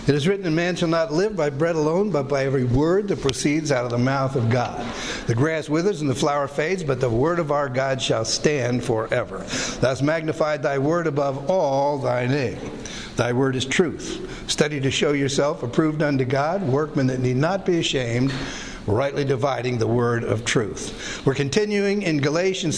It is written, man shall not live by bread alone, but by every word that proceeds out of the mouth of God. The grass withers and the flower fades, but the word of our God shall stand forever. Thou hast magnified thy word above all thy name. Thy word is truth. Study to show yourself approved unto God, workmen that need not be ashamed, rightly dividing the word of truth. We're continuing in Galatians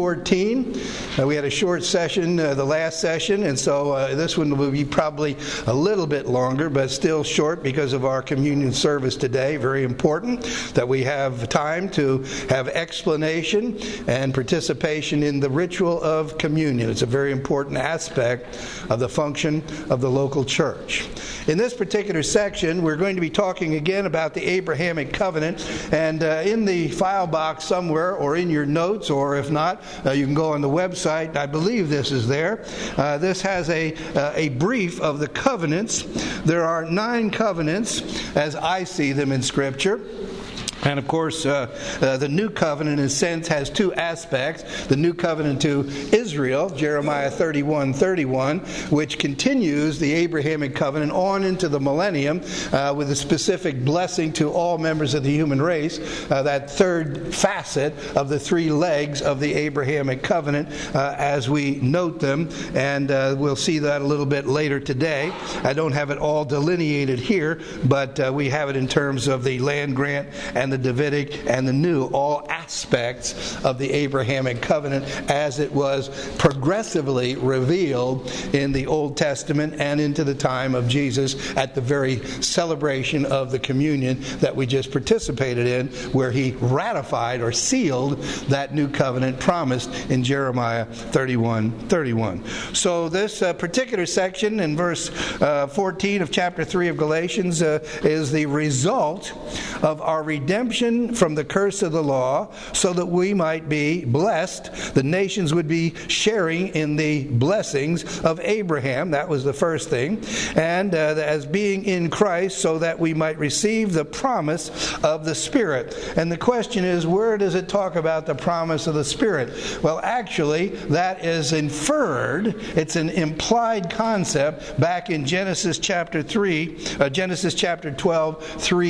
3:14. We had a short session, the last session, and so this one will be probably a little bit longer, but still short because of our communion service today. Very important that we have time to have explanation and participation in the ritual of communion. It's a very important aspect of the function of the local church. In this particular section, we're going to be talking again about the Abrahamic covenant. And in the file box somewhere, or in your notes, or if not, you can go on the website. I believe this is there. This has a brief of the covenants. There are 9 covenants, as I see them in Scripture. And of course, the New Covenant, in a sense, has 2 aspects. The New Covenant to Israel, Jeremiah 31:31, which continues the Abrahamic covenant on into the millennium with a specific blessing to all members of the human race, that third facet of the 3 legs of the Abrahamic covenant as we note them. And we'll see that a little bit later today. I don't have it all delineated here, but we have it in terms of the land grant and the Davidic and the new, all aspects of the Abrahamic covenant as it was progressively revealed in the Old Testament and into the time of Jesus at the very celebration of the communion that we just participated in, where he ratified or sealed that new covenant promised in Jeremiah 31:31. So this particular section in verse 14 of chapter 3 of Galatians is the result of our redemption from the curse of the law, so that we might be blessed. The nations would be sharing in the blessings of Abraham. That was the first thing. And as being in Christ, so that we might receive the promise of the Spirit. And the question is, where does it talk about the promise of the Spirit? Well, actually, that is inferred. It's an implied concept back in Genesis chapter 12,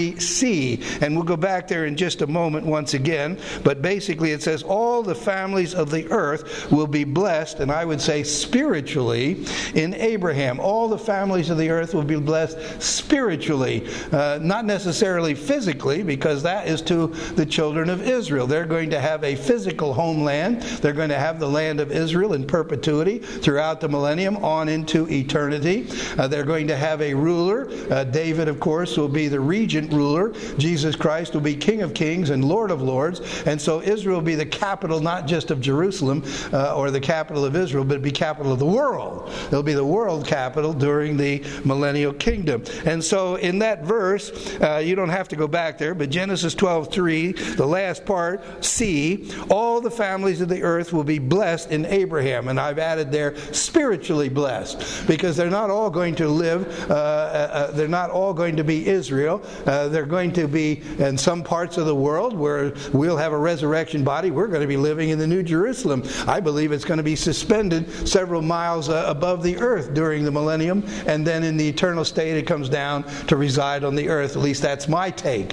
3c. And we'll go back there in just a moment once again, but basically it says all the families of the earth will be blessed, and I would say spiritually, in Abraham. All the families of the earth will be blessed spiritually, not necessarily physically, because that is to the children of Israel. They're going to have a physical homeland. They're going to have the land of Israel in perpetuity throughout the millennium on into eternity. They're going to have a ruler. David, of course, will be the regent ruler. Jesus Christ will be King of Kings and Lord of Lords. And so Israel will be the capital not just of Jerusalem or the capital of Israel, but it'll be capital of the world. It'll be the world capital during the millennial kingdom. And so in that verse, you don't have to go back there, but Genesis 12:3, the last part, C, all the families of the earth will be blessed in Abraham. And I've added there, spiritually blessed, because they're not all going to live, they're not all going to be Israel. They're going to be in some parts of the world where we'll have a resurrection body. We're going to be living in the New Jerusalem. I believe it's going to be suspended several miles above the earth during the millennium, and then in the eternal state it comes down to reside on the earth. At least that's my take.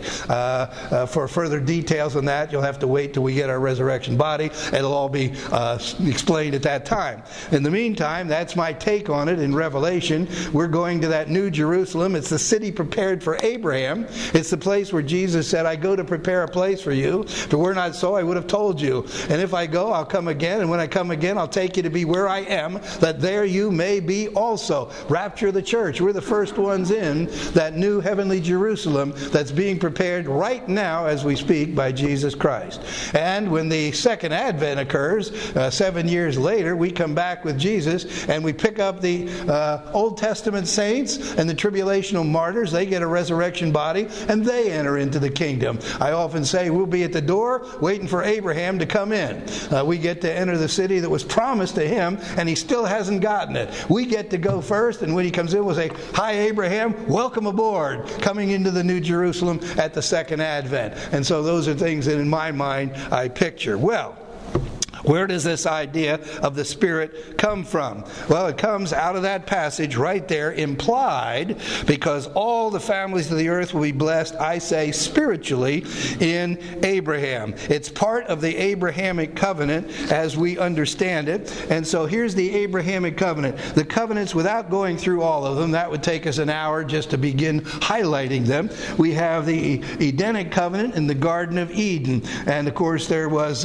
For further details on that, you'll have to wait till we get our resurrection body. It'll all be explained at that time. In the meantime, that's my take on it in Revelation. We're going to that New Jerusalem. It's the city prepared for Abraham. It's the place where Jesus said, I go to prepare a place for you. If it were not so, I would have told you. And if I go, I'll come again. And when I come again, I'll take you to be where I am, that there you may be also. Rapture of the church. We're the first ones in that new heavenly Jerusalem that's being prepared right now as we speak by Jesus Christ. And when the second advent occurs, 7 years later, we come back with Jesus and we pick up the Old Testament saints and the tribulational martyrs. They get a resurrection body and they enter into the kingdom. I often say we'll be at the door waiting for Abraham to come in. We get to enter the city that was promised to him, and he still hasn't gotten it. We get to go first, and when he comes in, we'll say, hi, Abraham, welcome aboard, coming into the New Jerusalem at the second advent. And so those are things that in my mind I picture. Well, Where does this idea of the Spirit come from? Well, it comes out of that passage right there, implied, because all the families of the earth will be blessed, I say, spiritually in Abraham. It's part of the Abrahamic covenant as we understand it. And so here's the Abrahamic covenant. The covenants, without going through all of them, that would take us an hour just to begin highlighting them. We have the Edenic covenant in the Garden of Eden. And of course, there was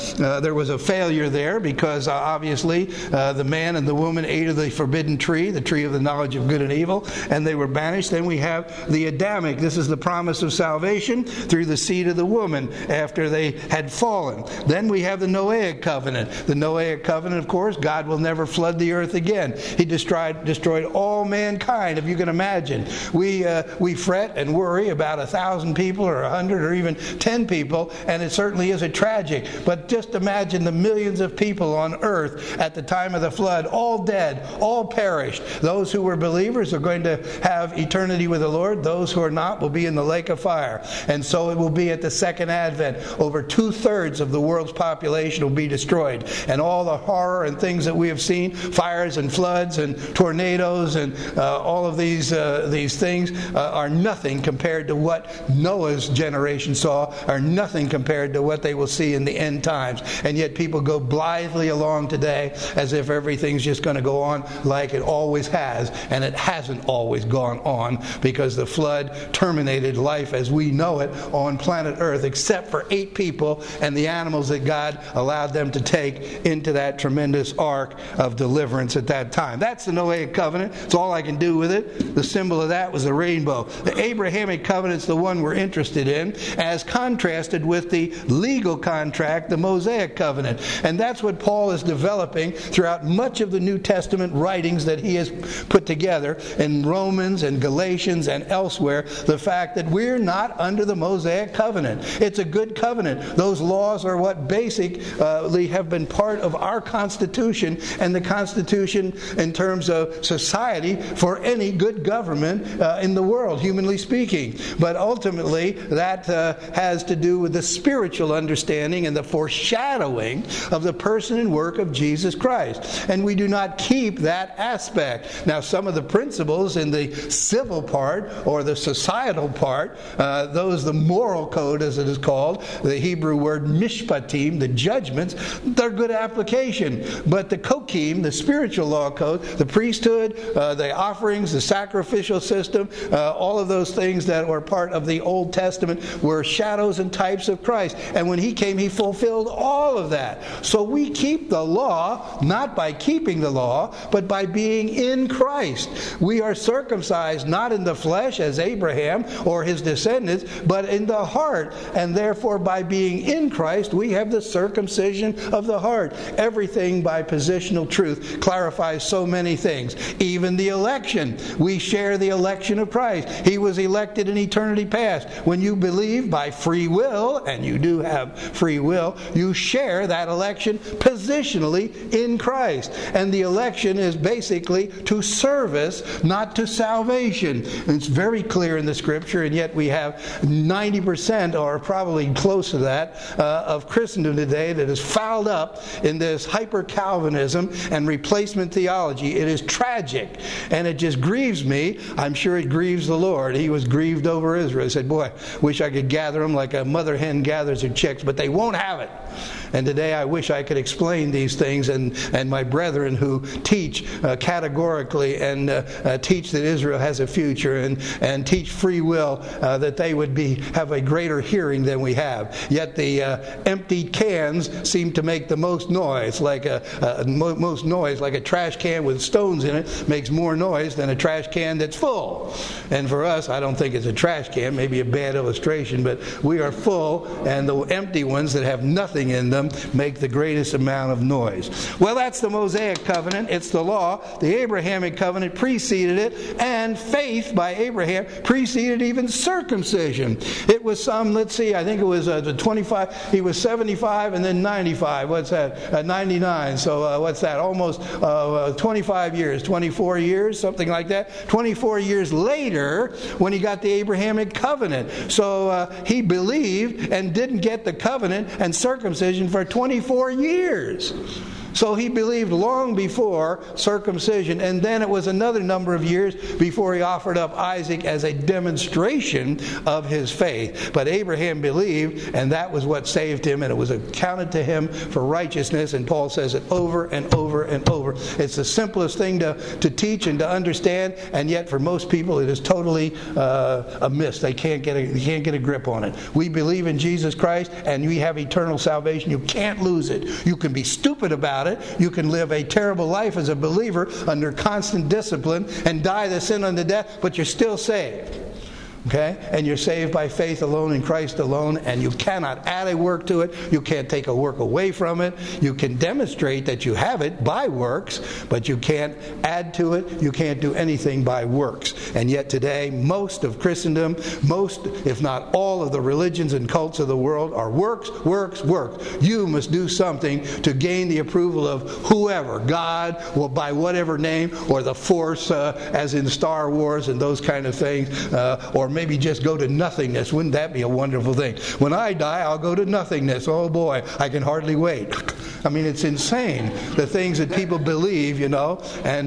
a failure there because obviously the man and the woman ate of the forbidden tree, the tree of the knowledge of good and evil, and they were banished. Then we have the Adamic. This is the promise of salvation through the seed of the woman after they had fallen. Then we have the Noahic covenant. The Noahic covenant, of course, God will never flood the earth again. He destroyed all mankind, if you can imagine. We fret and worry about 1,000 people or 100 or even 10 people, and it certainly is a tragic. But just imagine the millions of people on earth at the time of the flood, all dead, all perished. Those who were believers are going to have eternity with the Lord. Those who are not will be in the lake of fire. And so it will be at the second advent. Over 2/3 of the world's population will be destroyed. And all the horror and things that we have seen, fires and floods and tornadoes and all of these things are nothing compared to what Noah's generation saw, are nothing compared to what they will see in the end times. And yet people go blithely along today as if everything's just going to go on like it always has. And it hasn't always gone on, because the flood terminated life as we know it on planet Earth, except for 8 people and the animals that God allowed them to take into that tremendous ark of deliverance at that time. That's the Noahic covenant. It's all I can do with it. The symbol of that was the rainbow. The Abrahamic covenant is the one we're interested in, as contrasted with the legal contract, the Mosaic covenant. And that's what Paul is developing throughout much of the New Testament writings that he has put together in Romans and Galatians and elsewhere, the fact that we're not under the Mosaic covenant. It's a good covenant. Those laws are what basically have been part of our Constitution and the Constitution in terms of society for any good government in the world, humanly speaking. But ultimately, that has to do with the spiritual understanding and the foreshadowing of the person and work of Jesus Christ. And we do not keep that aspect. Now, some of the principles in the civil part or the societal part, the moral code as it is called, the Hebrew word mishpatim, the judgments, they're good application. But the kokim, the spiritual law code, the priesthood, the offerings, the sacrificial system, all of those things that were part of the Old Testament were shadows and types of Christ. And when he came, he fulfilled all of that. So we keep the law, not by keeping the law, but by being in Christ. We are circumcised not in the flesh as Abraham or his descendants, but in the heart. And therefore, by being in Christ, we have the circumcision of the heart. Everything by positional truth clarifies so many things. Even the election. We share the election of Christ. He was elected in eternity past. When you believe by free will, and you do have free will, you share that election positionally in Christ. And the election is basically to service, not to salvation. And it's very clear in the Scripture, and yet we have 90% or probably close to that of Christendom today that is fouled up in this hyper-Calvinism and replacement theology. It is tragic, and it just grieves me. I'm sure it grieves the Lord. He was grieved over Israel. He said, boy, wish I could gather them like a mother hen gathers her chicks, but they won't have it. And today I wish I could explain these things, and my brethren who teach categorically and teach that Israel has a future and teach free will, that they would have a greater hearing than we have. Yet the emptied cans seem to make the most noise, like a trash can with stones in it makes more noise than a trash can that's full. And for us, I don't think it's a trash can, maybe a bad illustration, but we are full, and the empty ones that have nothing in them make the greatest amount of noise. Well, that's the Mosaic covenant. It's the law. The Abrahamic covenant preceded it, and faith by Abraham preceded even circumcision. It was I think it was 25, he was 75 and then 95. What's that? 99. So what's that? Almost 25 years, 24 years, something like that. 24 years later when he got the Abrahamic covenant. So he believed and didn't get the covenant and circumcision circumcision for 24 years. So he believed long before circumcision, and then it was another number of years before he offered up Isaac as a demonstration of his faith. But Abraham believed, and that was what saved him, and it was accounted to him for righteousness, and Paul says it over and over and over. It's the simplest thing to teach and to understand, and yet for most people it is totally a miss. They can't get a grip on it. We believe in Jesus Christ, and we have eternal salvation. You can't lose it. You can be stupid about it. You can live a terrible life as a believer under constant discipline and die the sin unto death, but you're still saved. Okay? And you're saved by faith alone in Christ alone, and you cannot add a work to it. You can't take a work away from it. You can demonstrate that you have it by works, but you can't add to it. You can't do anything by works. And yet today, most of Christendom, most, if not all of the religions and cults of the world are works, works, works. You must do something to gain the approval of whoever, God, or by whatever name, or the Force, as in Star Wars and those kind of things, or maybe just go to nothingness. Wouldn't that be a wonderful thing? When I die, I'll go to nothingness. Oh boy, I can hardly wait. I mean, it's insane, the things that people believe, you know,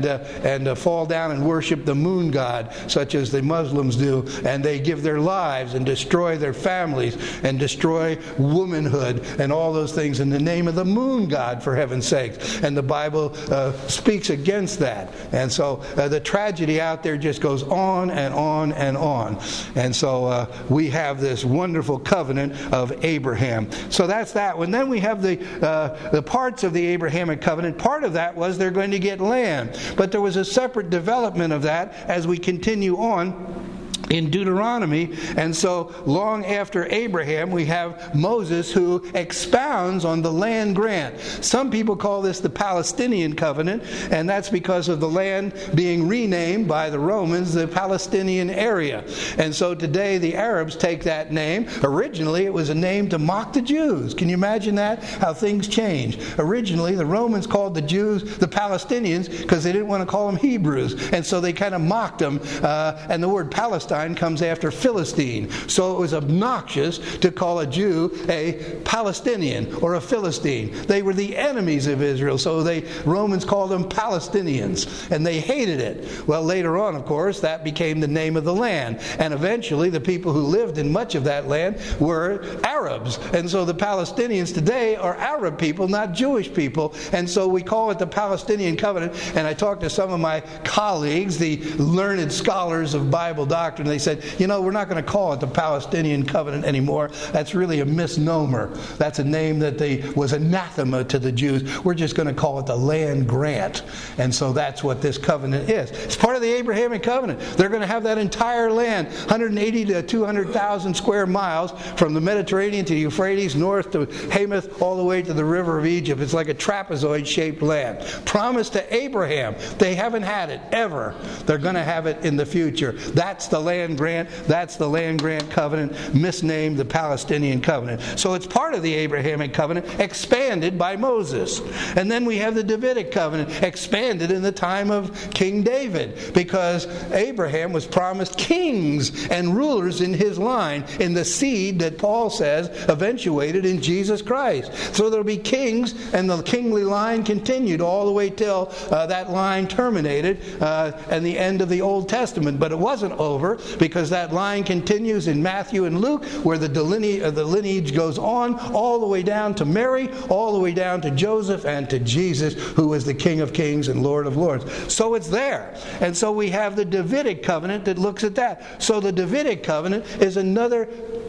and fall down and worship the moon god, such as the Muslims do, and they give their lives and destroy their families and destroy womanhood and all those things in the name of the moon god, for heaven's sakes. And the Bible speaks against that. And so the tragedy out there just goes on and on and on. And so we have this wonderful covenant of Abraham. So that's that one. Then we have the parts of the Abrahamic covenant. Part of that was they're going to get land. But there was a separate development of that as we continue on in Deuteronomy. And so long after Abraham, we have Moses, who expounds on the land grant. Some people call this the Palestinian covenant, and that's because of the land being renamed by the Romans the Palestinian area. And so today the Arabs take that name. Originally it was a name to mock the Jews. Can you imagine that? How things change. Originally the Romans called the Jews the Palestinians because they didn't want to call them Hebrews, and so they kind of mocked them, and the word Palestine comes after Philistine. So it was obnoxious to call a Jew a Palestinian or a Philistine. They were the enemies of Israel, so Romans called them Palestinians, and they hated it. Well, later on, of course, that became the name of the land, and eventually the people who lived in much of that land were Arabs, and so the Palestinians today are Arab people, not Jewish people, and so we call it the Palestinian covenant. And I talked to some of my colleagues, the learned scholars of Bible doctrine. They said, you know, we're not going to call it the Palestinian covenant anymore. That's really a misnomer. That's a name that was anathema to the Jews. We're just going to call it the land grant. And so that's what this covenant is. It's part of the Abrahamic covenant. They're going to have that entire land, 180 to 200,000 square miles, from the Mediterranean to the Euphrates, north to Hamath, all the way to the river of Egypt. It's like a trapezoid-shaped land. Promised to Abraham. They haven't had it ever. They're going to have it in the future. That's the land grant. That's the land grant covenant, misnamed the Palestinian covenant. So it's part of the Abrahamic covenant, expanded by Moses. And then we have the Davidic covenant, expanded in the time of King David, because Abraham was promised kings and rulers in his line, in the seed that Paul says eventuated in Jesus Christ. So there'll be kings, and the kingly line continued all the way till that line terminated and the end of the Old Testament. But it wasn't over, because that line continues in Matthew and Luke, where the lineage goes on all the way down to Mary, all the way down to Joseph and to Jesus, who was the King of Kings and Lord of Lords. So it's there. And so we have the Davidic covenant that looks at that. So the Davidic covenant is another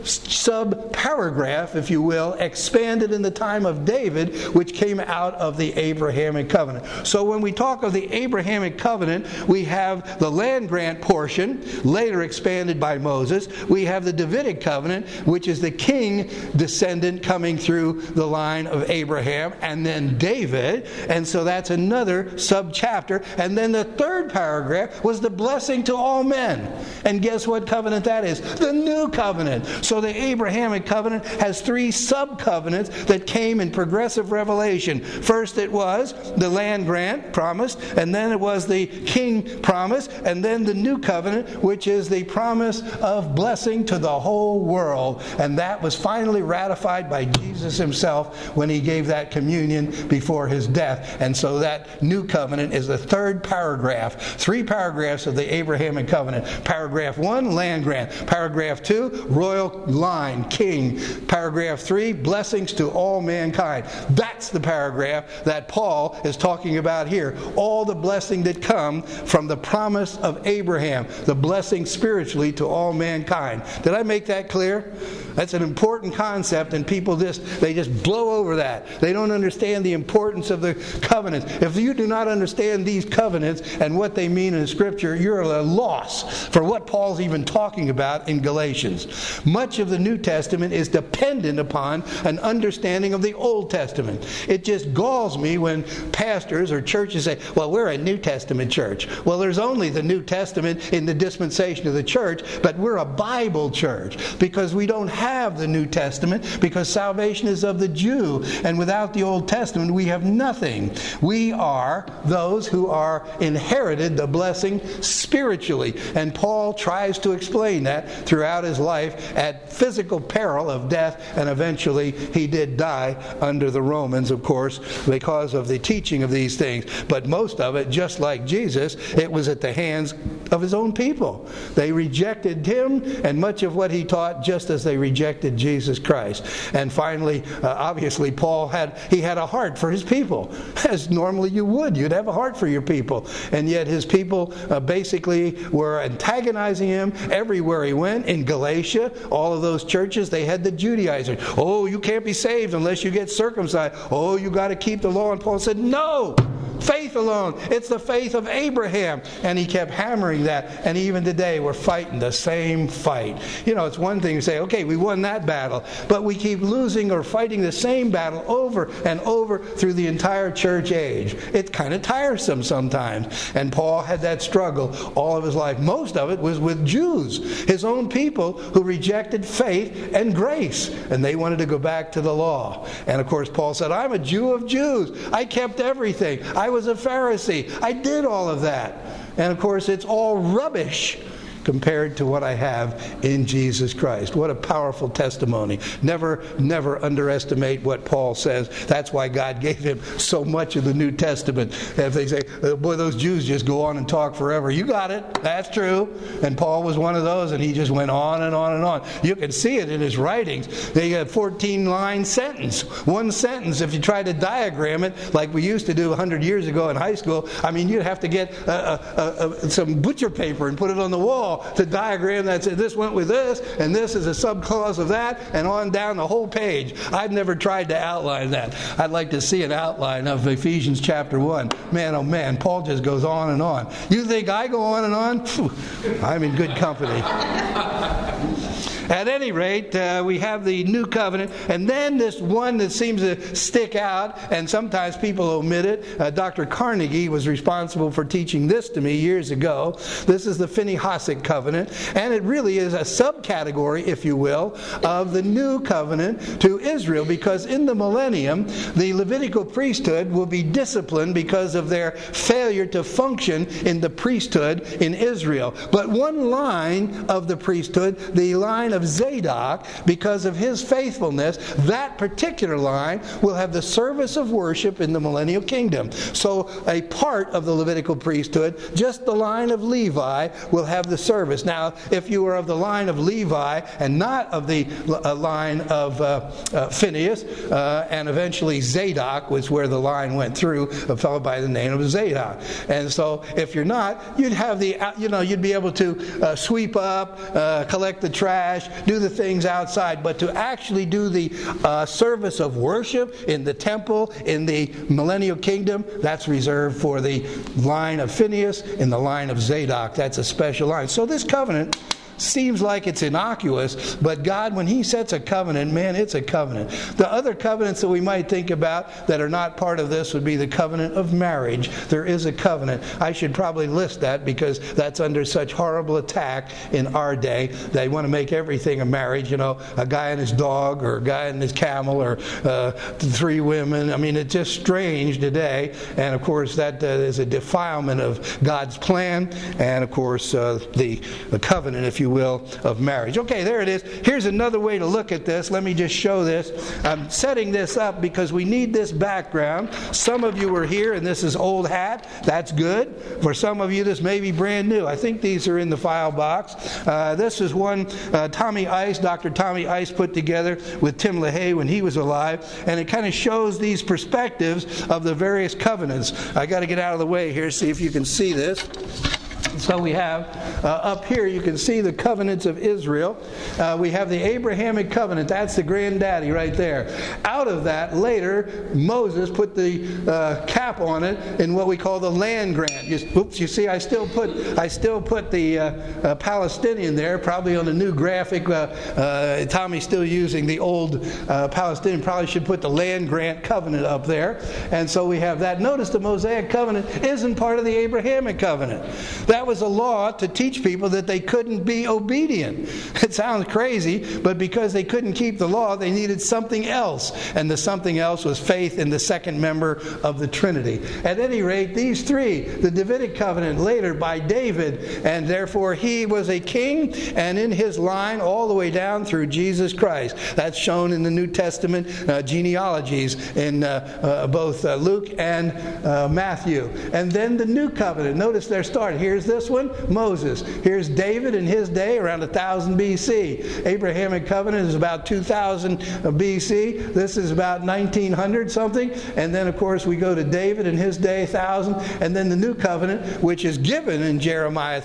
sub-paragraph, if you will, expanded in the time of David, which came out of the Abrahamic covenant. So when we talk of the Abrahamic covenant, we have the land grant portion, later expanded by Moses. We have the Davidic covenant, which is the king descendant coming through the line of Abraham, and then David. And so that's another sub-chapter. And then the third paragraph was the blessing to all men. And guess what covenant that is? The new covenant. So the Abrahamic covenant has three sub-covenants that came in progressive revelation. First it was the land grant promised, and then it was the king promise, and then the new covenant, which is the promise of blessing to the whole world. And that was finally ratified by Jesus himself when he gave that communion before his death. And so that new covenant is the third paragraph. 3 paragraphs of the Abrahamic covenant. Paragraph 1, land grant. Paragraph 2, royal line, king. Paragraph 3, blessings to all mankind. That's the paragraph that Paul is talking about here. All the blessing that come from the promise of Abraham. The blessing spiritually to all mankind. Did I make that clear? That's an important concept, and people they just blow over that. They don't understand the importance of the covenants. If you do not understand these covenants and what they mean in Scripture, you're at a loss for what Paul's even talking about in Galatians. Much of the New Testament is dependent upon an understanding of the Old Testament. It just galls me when pastors or churches say, well, we're a New Testament church. Well, there's only the New Testament in the dispensation of the church, but we're a Bible church because we don't have the New Testament, because salvation is of the Jew, and without the Old Testament we have nothing. We are those who are inherited the blessing spiritually, and Paul tries to explain that throughout his life at physical peril of death, and eventually he did die under the Romans, of course, because of the teaching of these things. But most of it, just like Jesus, it was at the hands of his own people. They rejected him and much of what he taught, just as they rejected Jesus Christ. And finally, obviously, Paul had a heart for his people, as normally you would. You'd have a heart for your people. And yet his people basically were antagonizing him everywhere he went. In Galatia, all of those churches, they had the Judaizers. Oh, you can't be saved unless you get circumcised. Oh, you got to keep the law. And Paul said, no! Faith alone. It's the faith of Abraham. And he kept hammering that. And even today, we're fighting the same fight. You know, it's one thing to say, okay, we won that battle. But we keep losing or fighting the same battle over and over through the entire church age. It's kind of tiresome sometimes. And Paul had that struggle all of his life. Most of it was with Jews, his own people, who rejected faith and grace. And they wanted to go back to the law. And of course, Paul said, I'm a Jew of Jews. I kept everything. I was a Pharisee. I did all of that. And of course, it's all rubbish compared to what I have in Jesus Christ. What a powerful testimony. Never underestimate what Paul says. That's why God gave him so much of the New Testament. If they say, boy, those Jews just go on and talk forever. You got it. That's true. And Paul was one of those, and he just went on and on and on. You can see it in his writings. They had 14-line sentence. One sentence, if you try to diagram it, like we used to do 100 years ago in high school, I mean, you'd have to get some butcher paper and put it on the wall to diagram that said this went with this, and this is a subclause of that, and on down the whole page. I've never tried to outline that. I'd like to see an outline of Ephesians chapter 1. Man, oh man, Paul just goes on and on. You think I go on and on? Phew, I'm in good company. At any rate, we have the new covenant, and then this one that seems to stick out, and sometimes people omit it. Dr. Carnegie was responsible for teaching this to me years ago. This is the Phinehasic covenant, and it really is a subcategory, if you will, of the new covenant to Israel, because in the millennium, the Levitical priesthood will be disciplined because of their failure to function in the priesthood in Israel. But one line of the priesthood, the line of Zadok, because of his faithfulness, that particular line will have the service of worship in the millennial kingdom. So a part of the Levitical priesthood, just the line of Levi, will have the service. Now, if you were of the line of Levi and not of the line of Phinehas, and eventually Zadok was where the line went through, a fellow by the name of Zadok. And so if you're not, you'd have you'd be able to sweep up, collect the trash, do the things outside, but to actually do the service of worship in the temple, in the millennial kingdom, that's reserved for the line of Phinehas and the line of Zadok. That's a special line. So this covenant seems like it's innocuous, but God, when He sets a covenant, man, it's a covenant. The other covenants that we might think about that are not part of this would be the covenant of marriage. There is a covenant. I should probably list that because that's under such horrible attack in our day. They want to make everything a marriage, a guy and his dog, or a guy and his camel, or 3 women. I mean, it's just strange today. And of course, that is a defilement of God's plan, and of course, the covenant, if you will, of marriage. Okay, there it is. Here's another way to look at this. Let me just show this. I'm setting this up because we need this background. Some of you are here, and this is old hat. That's good. For some of you, this may be brand new. I think these are in the file box. This is one Dr. Tommy Ice put together with Tim LaHaye when he was alive, and it kind of shows these perspectives of the various covenants. I got to get out of the way here, see if you can see this. So we have up here, you can see the covenants of Israel. We have the Abrahamic covenant. That's the granddaddy right there. Out of that, later, Moses put the cap on it in what we call the land grant. You see, I still put the Palestinian there, probably on the new graphic. Tommy's still using the old Palestinian. Probably should put the land grant covenant up there. And so we have that. Notice the Mosaic covenant isn't part of the Abrahamic covenant. That was a law to teach people that they couldn't be obedient. It sounds crazy, but because they couldn't keep the law, they needed something else. And the something else was faith in the second member of the Trinity. At any rate, these 3, the Davidic covenant later by David, and therefore he was a king, and in his line all the way down through Jesus Christ. That's shown in the New Testament genealogies in both Luke and Matthew. And then the new covenant. Notice their start. Here's this one, Moses. Here's David in his day, around 1000 BC. Abrahamic covenant is about 2000 BC. This is about 1900 something. And then, of course, we go to David in his day, 1000. And then the new covenant, which is given in Jeremiah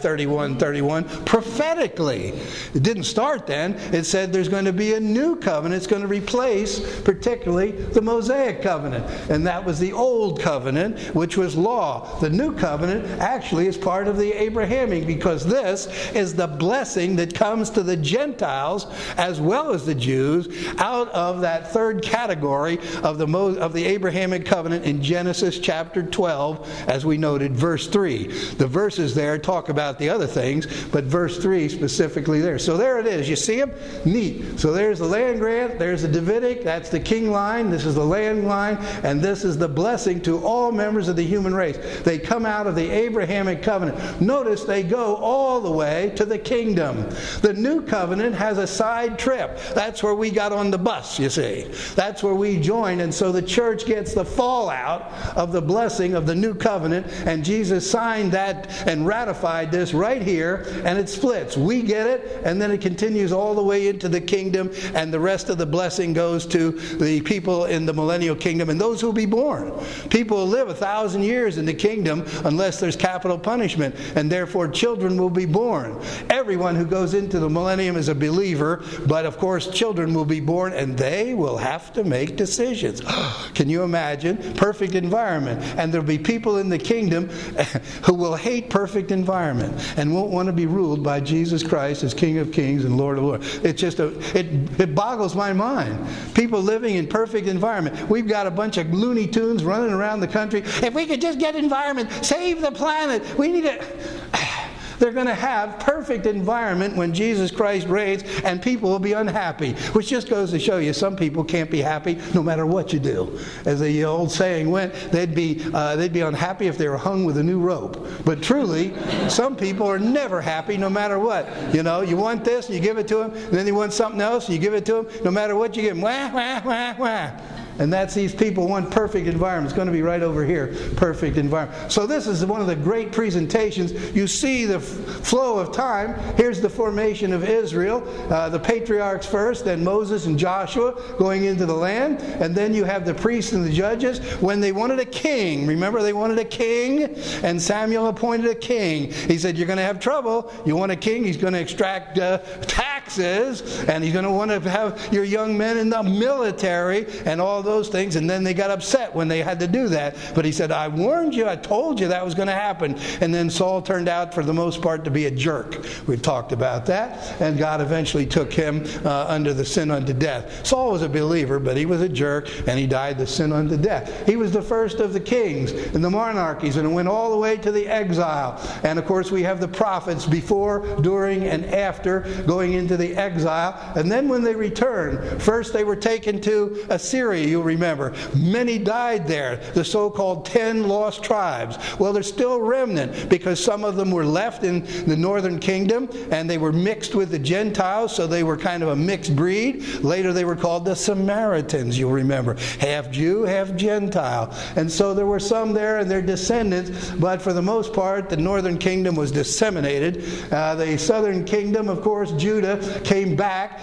31:31, prophetically. It didn't start then. It said there's going to be a new covenant. It's going to replace, particularly, the Mosaic covenant. And that was the old covenant, which was law. The new covenant actually is part of the Abrahamic, because this is the blessing that comes to the Gentiles as well as the Jews out of that third category of the Abrahamic covenant in Genesis chapter 12, as we noted, verse 3. The verses there talk about the other things, but verse 3 specifically there. So there it is. You see them? Neat. So there's the land grant, there's the Davidic, that's the king line, this is the land line, and this is the blessing to all members of the human race. They come out of the Abrahamic covenant. Notice they go all the way to the kingdom. The new covenant has a side trip. That's where we got on the bus, you see. That's where we joined, and so the church gets the fallout of the blessing of the new covenant, and Jesus signed that and ratified this right here, and it splits. We get it, and then it continues all the way into the kingdom, and the rest of the blessing goes to the people in the millennial kingdom and those who will be born. People will live 1,000 years in the kingdom unless there's capital punishment, and therefore children will be born. Everyone who goes into the millennium is a believer, but of course children will be born, and they will have to make decisions. Can you imagine? Perfect environment. And there'll be people in the kingdom who will hate perfect environment and won't want to be ruled by Jesus Christ as King of Kings and Lord of Lords. It's just it boggles my mind. People living in perfect environment. We've got a bunch of Looney Tunes running around the country. If we could just get environment, save the planet. We need it. They're going to have perfect environment when Jesus Christ reigns, and people will be unhappy. Which just goes to show you, some people can't be happy no matter what you do. As the old saying went, they'd be unhappy if they were hung with a new rope. But truly, some people are never happy no matter what. You know, you want this, and you give it to them, and then you want something else, and you give it to them. No matter what you give them, wah, wah, wah, wah. And that's these people want perfect environment. It's going to be right over here, perfect environment. So this is one of the great presentations. You see the flow of time. Here's the formation of Israel. The patriarchs first, then Moses and Joshua going into the land. And then you have the priests and the judges when they wanted a king. Remember, they wanted a king, and Samuel appointed a king. He said, you're going to have trouble. You want a king? He's going to extract taxes, and he's going to want to have your young men in the military and all those things, and then they got upset when they had to do that. But he said, I warned you, I told you that was going to happen. And then Saul turned out, for the most part, to be a jerk. We've talked about that. And God eventually took him under the sin unto death. Saul was a believer, but he was a jerk, and he died the sin unto death. He was the first of the kings and the monarchies, and it went all the way to the exile. And of course, we have the prophets before, during, and after going into the exile. And then when they returned, first they were taken to Assyria, you'll remember. Many died there, the so-called 10 lost tribes. Well, there's still remnant, because some of them were left in the northern kingdom, and they were mixed with the Gentiles, so they were kind of a mixed breed. Later they were called the Samaritans, you'll remember. Half Jew, half Gentile. And so there were some there and their descendants, but for the most part, the northern kingdom was disseminated. The southern kingdom, of course, Judah, came back,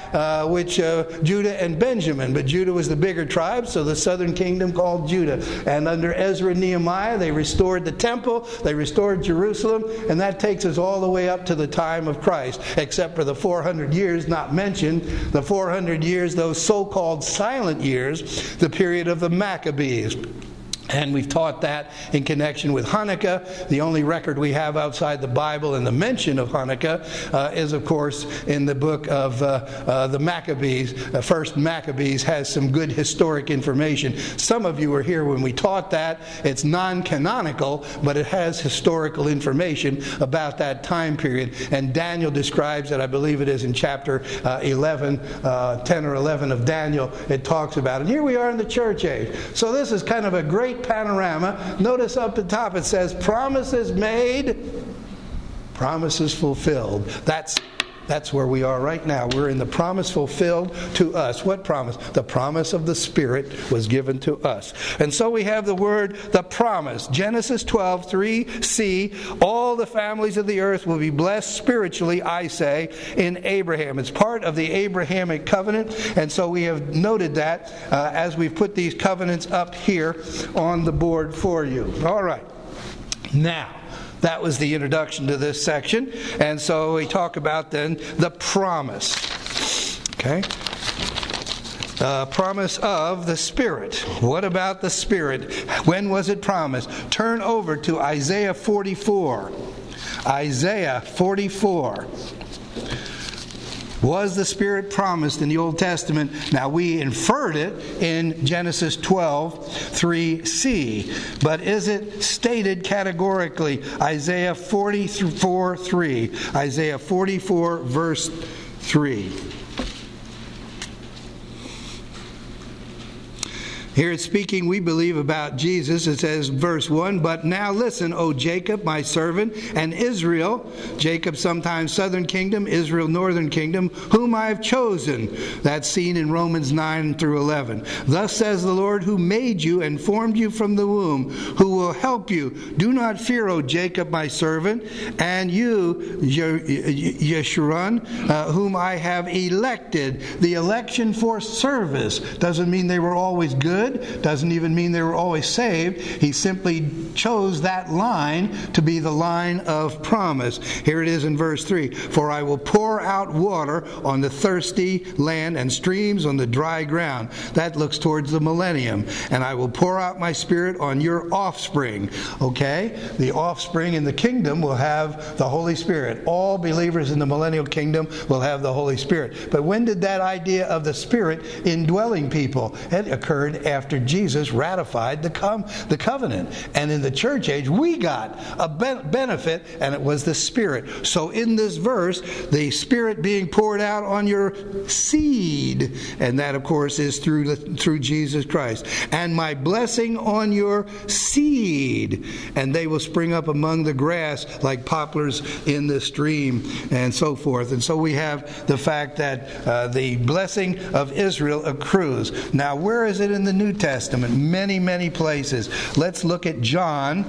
Judah and Benjamin. But Judah was the bigger tribe, so the southern kingdom called Judah. And under Ezra and Nehemiah, they restored the temple, they restored Jerusalem, and that takes us all the way up to the time of Christ, except for the 400 years not mentioned, the 400 years, those so-called silent years, the period of the Maccabees. And we've taught that in connection with Hanukkah. The only record we have outside the Bible and the mention of Hanukkah is, of course, in the book of the Maccabees. First Maccabees has some good historic information. Some of you were here when we taught that. It's non-canonical, but it has historical information about that time period. And Daniel describes it, I believe it is in chapter 11, 10 or 11 of Daniel. It talks about it. Here we are in the church age. So this is kind of a great panorama. Notice up the top it says, promises made, promises fulfilled. That's where we are right now. We're in the promise fulfilled to us. What promise? The promise of the Spirit was given to us. And so we have the word, the promise. Genesis 12:3c, all the families of the earth will be blessed spiritually, I say, in Abraham. It's part of the Abrahamic covenant. And so we have noted that as we've put these covenants up here on the board for you. All right. Now, that was the introduction to this section. And so we talk about then the promise. Okay? Promise of the Spirit. What about the Spirit? When was it promised? Turn over to Isaiah 44. Isaiah 44. Was the Spirit promised in the Old Testament? Now, we inferred it in Genesis 12:3c. But is it stated categorically? Isaiah 44:3. Isaiah 44, verse 3. Here it's speaking, we believe, about Jesus. It says, verse 1, but now listen, O Jacob, my servant, and Israel, Jacob sometimes southern kingdom, Israel northern kingdom, whom I have chosen. That's seen in Romans 9 through 11. Thus says the Lord, who made you and formed you from the womb, who will help you. Do not fear, O Jacob, my servant, and you, Yeshurun, whom I have elected. The election for service doesn't mean they were always good. Doesn't even mean they were always saved. He simply chose that line to be the line of promise. Here it is in verse 3. For I will pour out water on the thirsty land and streams on the dry ground. That looks towards the millennium. And I will pour out my Spirit on your offspring. Okay? The offspring in the kingdom will have the Holy Spirit. All believers in the millennial kingdom will have the Holy Spirit. But when did that idea of the Spirit indwelling people? It occurred after Jesus ratified the covenant. And in the church age, we got a benefit, and it was the Spirit. So in this verse, the Spirit being poured out on your seed, and that, of course, is through Jesus Christ. And my blessing on your seed, and they will spring up among the grass like poplars in the stream, and so forth. And so we have the fact that the blessing of Israel accrues. Now, where is it in the New Testament? Many, many places. Let's look at John.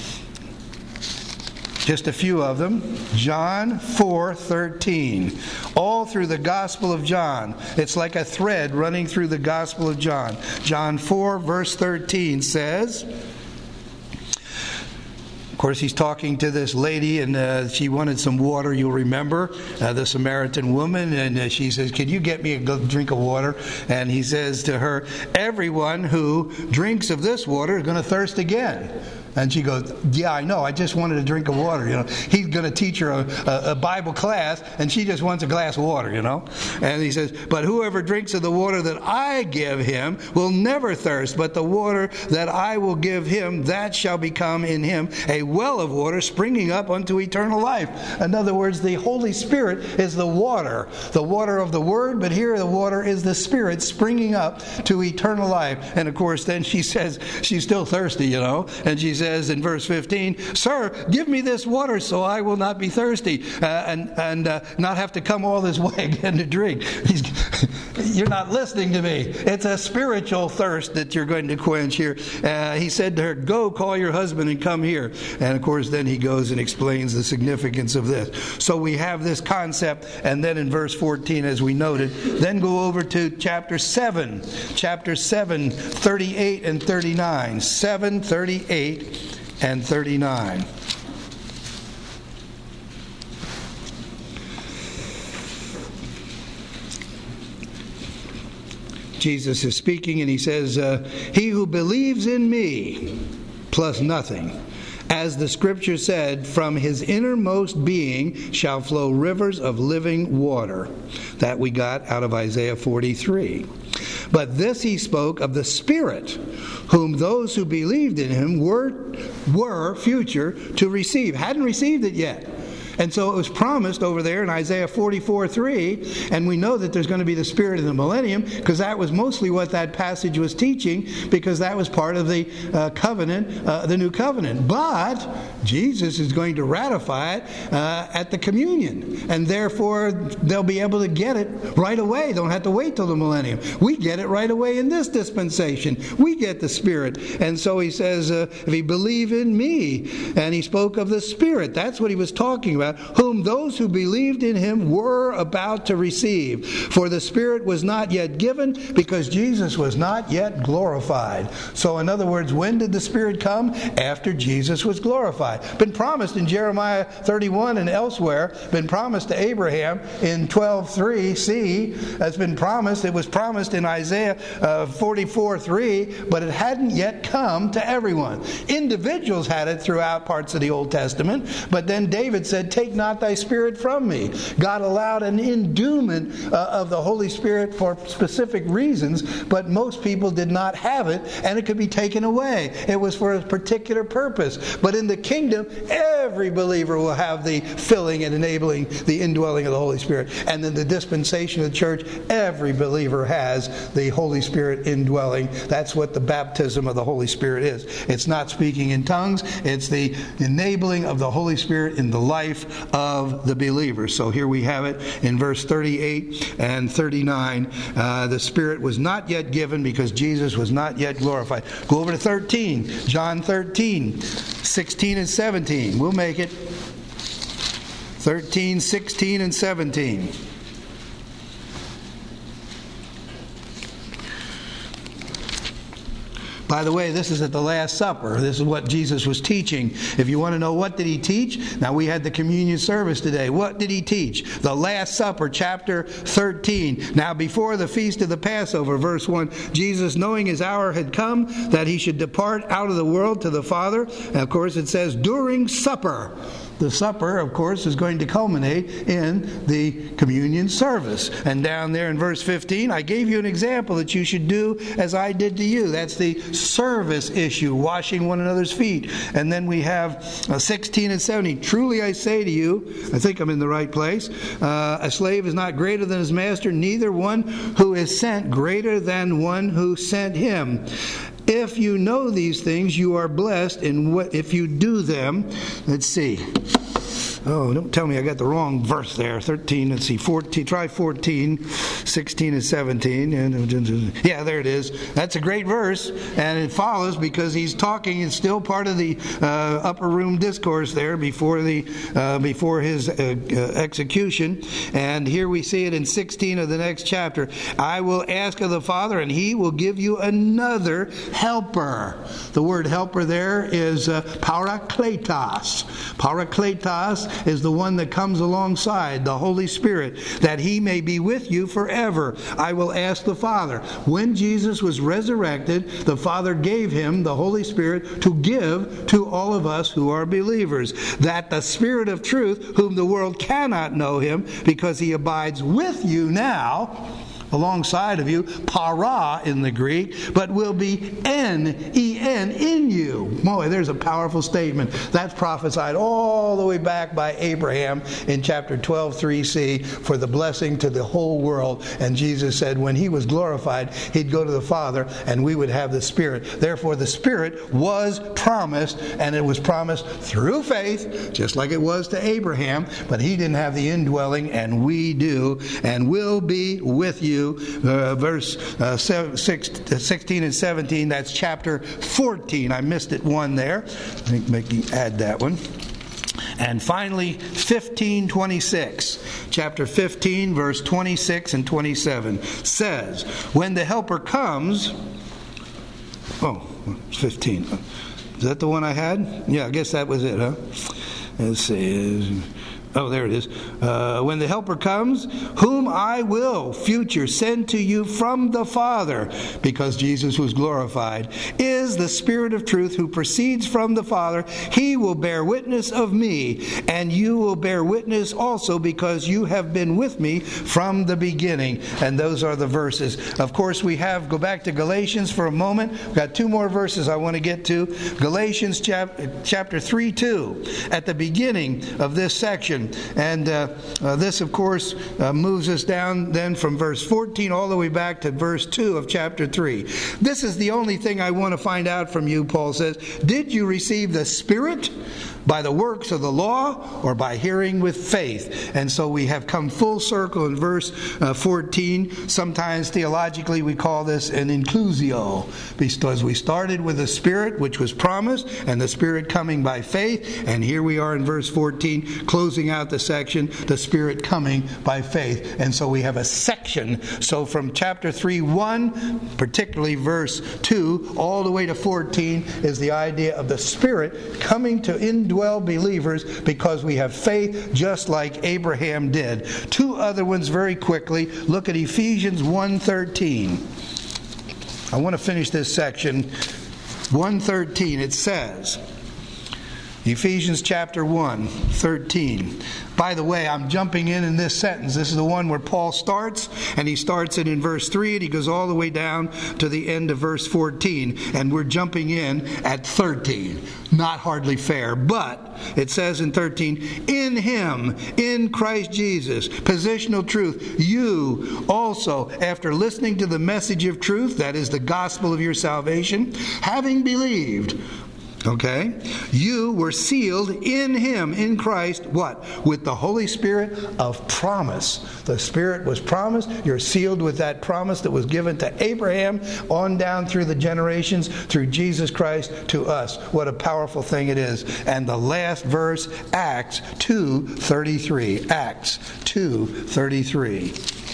Just a few of them. John 4:13. All through the Gospel of John. It's like a thread running through the Gospel of John. John 4, verse 13 says, course, he's talking to this lady, and she wanted some water, you'll remember, the Samaritan woman, and she says, "Could you get me a drink of water?" And he says to her, "Everyone who drinks of this water is going to thirst again." And she goes, "Yeah, I know. I just wanted a drink of water." He's going to teach her a Bible class, and she just wants a glass of water. And he says, "But whoever drinks of the water that I give him will never thirst. But the water that I will give him, that shall become in him a well of water springing up unto eternal life." In other words, the Holy Spirit is the water of the Word. But here, the water is the Spirit springing up to eternal life. And of course, then she says she's still thirsty. And she says in verse 15, "Sir, give me this water so I will not be thirsty and not have to come all this way again to drink." You're not listening to me. It's a spiritual thirst that you're going to quench here. He said to her, "Go, call your husband and come here." And of course, then he goes and explains the significance of this. So we have this concept, and then in verse 14, as we noted, then go over to chapter 7, 38 and 39. 7, 38 and 39. Jesus is speaking, and he says, "He who believes in me, plus nothing, as the scripture said, from his innermost being shall flow rivers of living water." That we got out of Isaiah 43. But this he spoke of the Spirit, whom those who believed in him were future to receive. Hadn't received it yet. And so it was promised over there in Isaiah 44:3, and we know that there's going to be the Spirit in the millennium, because that was mostly what that passage was teaching, because that was part of the covenant, the new covenant. But Jesus is going to ratify it at the communion, and therefore they'll be able to get it right away. Don't have to wait till the millennium. We get it right away in this dispensation. We get the Spirit. And so he says, if you believe in me, and he spoke of the Spirit. That's what he was talking about, whom those who believed in him were about to receive. For the Spirit was not yet given, because Jesus was not yet glorified. So in other words, when did the Spirit come? After Jesus was glorified. Been promised in Jeremiah 31 and elsewhere. Been promised to Abraham in 12:3c. That's been promised. It was promised in Isaiah 44:3, but it hadn't yet come to everyone. Individuals had it throughout parts of the Old Testament, but then David said, "Take not thy Spirit from me." God allowed an endowment of the Holy Spirit for specific reasons, but most people did not have it, and it could be taken away. It was for a particular purpose. But in the kingdom, every believer will have the filling and enabling the indwelling of the Holy Spirit. And in the dispensation of the church, every believer has the Holy Spirit indwelling. That's what the baptism of the Holy Spirit is. It's not speaking in tongues. It's the enabling of the Holy Spirit in the life of the believer. So here we have it in verse 38 and 39. The Spirit was not yet given because Jesus was not yet glorified. Go over to 13. John 13, 16 and 17. We'll make it. 13, 16, and 17. By the way, this is at the Last Supper. This is what Jesus was teaching. If you want to know what did he teach, now we had the communion service today. What did he teach? The Last Supper, chapter 13. Now before the feast of the Passover, verse 1, Jesus, knowing his hour had come, that he should depart out of the world to the Father. And of course it says, during supper. The supper, of course, is going to culminate in the communion service. And down there in verse 15, I gave you an example that you should do as I did to you. That's the service issue, washing one another's feet. And then we have 16 and 17. Truly I say to you, I think I'm in the right place, a slave is not greater than his master, neither one who is sent greater than one who sent him. If you know these things, you are blessed, and if you do them, let's see. Oh, don't tell me I got the wrong verse there. 13, let's see, 14, try 14, 16 and 17. Yeah, there it is. That's a great verse, and it follows because he's talking. It's still part of the upper room discourse there before his execution. And here we see it in 16 of the next chapter. I will ask of the Father, and he will give you another helper. The word helper there is parakletos. Parakletos is the one that comes alongside, the Holy Spirit, that he may be with you forever. I will ask the Father. When Jesus was resurrected, the Father gave him the Holy Spirit to give to all of us who are believers, that the Spirit of truth, whom the world cannot know him, because he abides with you now, alongside of you, para in the Greek, but will be N-E-N in you. Boy, there's a powerful statement. That's prophesied all the way back by Abraham in chapter 12, 3c, for the blessing to the whole world. And Jesus said when he was glorified, he'd go to the Father and we would have the Spirit. Therefore, the Spirit was promised, and it was promised through faith, just like it was to Abraham, but he didn't have the indwelling, and we do, and will be with you. Verse 16 and 17, that's chapter 14. I missed it one there. I think make me add that one. And finally, 15:26. Chapter 15, verse 26 and 27 says, when the Helper comes... Oh, 15. Is that the one I had? Yeah, I guess that was it, huh? Let's see... Oh, there it is. When the Helper comes, whom I will, future, send to you from the Father, because Jesus was glorified, is the Spirit of truth who proceeds from the Father. He will bear witness of me, and you will bear witness also because you have been with me from the beginning. And those are the verses. Of course, go back to Galatians for a moment. We've got two more verses I want to get to. Galatians chapter 3:2, at the beginning of this section. And this, of course, moves us down then from verse 14 all the way back to verse 2 of chapter 3. This is the only thing I want to find out from you, Paul says. Did you receive the Spirit by the works of the law or by hearing with faith? And so we have come full circle in verse 14. Sometimes theologically we call this an inclusio, because we started with the Spirit, which was promised, and the Spirit coming by faith. And here we are in verse 14, closing out the section, the Spirit coming by faith. And so we have a section. So from chapter 3:1, particularly verse 2, all the way to 14 is the idea of the Spirit coming to indwell believers because we have faith just like Abraham did. Two other ones very quickly. Look at Ephesians 1:13. I want to finish this section. 1:13, it says, Ephesians chapter 1:13. By the way, I'm jumping in this sentence. This is the one where Paul starts, and he starts it in verse 3, and he goes all the way down to the end of verse 14, and we're jumping in at 13. Not hardly fair, but it says in 13, in him, in Christ Jesus, positional truth, you also, after listening to the message of truth, that is the gospel of your salvation, having believed, okay, you were sealed in him, in Christ, what? With the Holy Spirit of promise. The Spirit was promised. You're sealed with that promise that was given to Abraham on down through the generations, through Jesus Christ to us. What a powerful thing it is. And the last verse, Acts 2:33. Acts 2:33.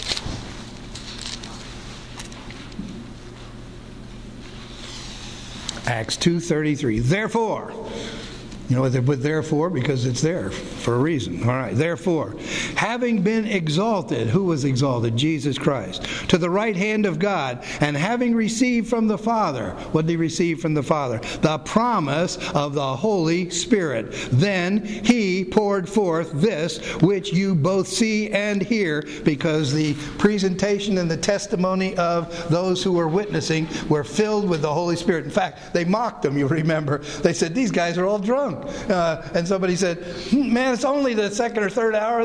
Acts 2:33. Therefore, you know what they put therefore? Because it's there for a reason. All right. Therefore, having been exalted, who was exalted? Jesus Christ. To the right hand of God, and having received from the Father, what did he receive from the Father? The promise of the Holy Spirit. Then he poured forth this, which you both see and hear, because the presentation and the testimony of those who were witnessing were filled with the Holy Spirit. In fact, they mocked them, you remember. They said, these guys are all drunk. And somebody said, man, it's only the second or third hour of the day.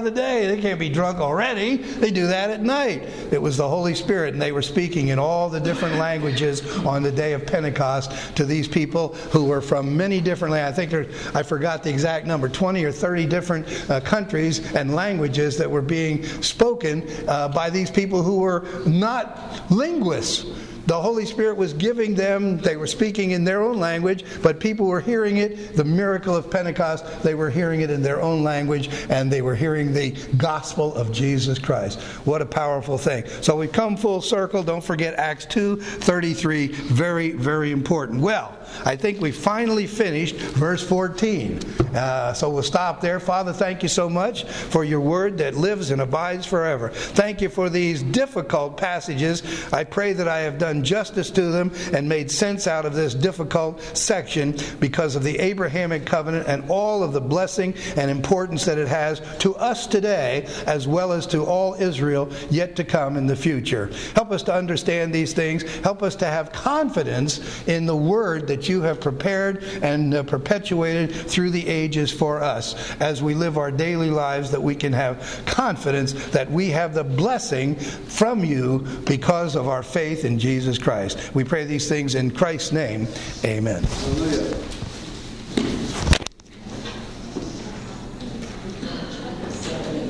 day. They can't be drunk already. They do that at night. It was the Holy Spirit, and they were speaking in all the different languages on the day of Pentecost to these people who were from many different lands. I forgot the exact number, 20 or 30 different countries and languages that were being spoken by these people who were not linguists. The Holy Spirit was giving them, they were speaking in their own language, but people were hearing it, the miracle of Pentecost, they were hearing it in their own language, and they were hearing the gospel of Jesus Christ. What a powerful thing. So we've come full circle. Don't forget Acts 2:33, very, very important. Well, I think we finally finished verse 14. So we'll stop there. Father, thank you so much for your word that lives and abides forever. Thank you for these difficult passages. I pray that I have done justice to them and made sense out of this difficult section because of the Abrahamic covenant and all of the blessing and importance that it has to us today as well as to all Israel yet to come in the future. Help us to understand these things. Help us to have confidence in the word that you have prepared and perpetuated through the ages for us as we live our daily lives, that we can have confidence that we have the blessing from you because of our faith in Jesus Christ. We pray these things in Christ's name. Amen. Hallelujah.